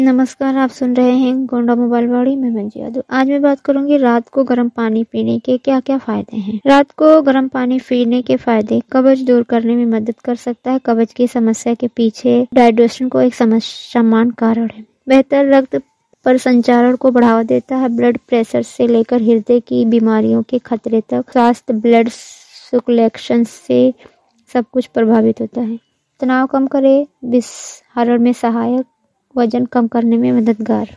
नमस्कार, आप सुन रहे हैं गोंडा मोबाइल वाड़ी में मंजी यादव। आज मैं बात करूंगी रात को गर्म पानी पीने के क्या क्या फायदे हैं। रात को गर्म पानी पीने के फायदे: कब्ज दूर करने में मदद कर सकता है। कब्ज की समस्या के पीछे डाइजेशन को एक समान कारण है। बेहतर रक्त पर संचारण को बढ़ावा देता है। ब्लड प्रेशर से लेकर हृदय की बीमारियों के खतरे तक स्वास्थ्य ब्लड सर्कुलेशन से सब कुछ प्रभावित होता है। तनाव कम करे, विषहरण में सहायक, वजन कम करने में मददगार।